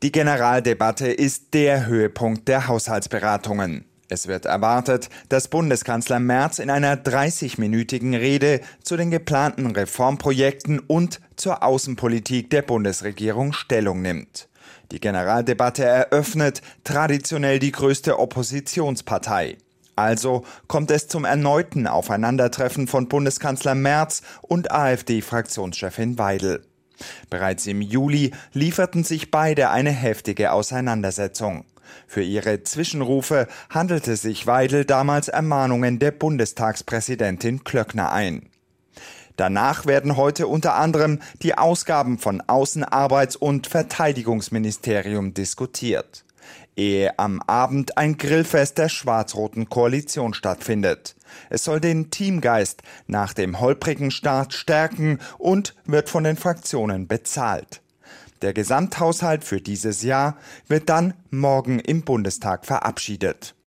Die Generaldebatte ist der Höhepunkt der Haushaltsberatungen. Es wird erwartet, dass Bundeskanzler Merz in einer 30-minütigen Rede zu den geplanten Reformprojekten und zur Außenpolitik der Bundesregierung Stellung nimmt. Die Generaldebatte eröffnet traditionell die größte Oppositionspartei. Also kommt es zum erneuten Aufeinandertreffen von Bundeskanzler Merz und AfD-Fraktionschefin Weidel. Bereits im Juli lieferten sich beide eine heftige Auseinandersetzung. Für ihre Zwischenrufe handelte sich Weidel damals Ermahnungen der Bundestagspräsidentin Klöckner ein. Danach werden heute unter anderem die Ausgaben von Außen-, Arbeits- und Verteidigungsministerium diskutiert. Ehe am Abend ein Grillfest der schwarz-roten Koalition stattfindet. Es soll den Teamgeist nach dem holprigen Start stärken und wird von den Fraktionen bezahlt. Der Gesamthaushalt für dieses Jahr wird dann morgen im Bundestag verabschiedet.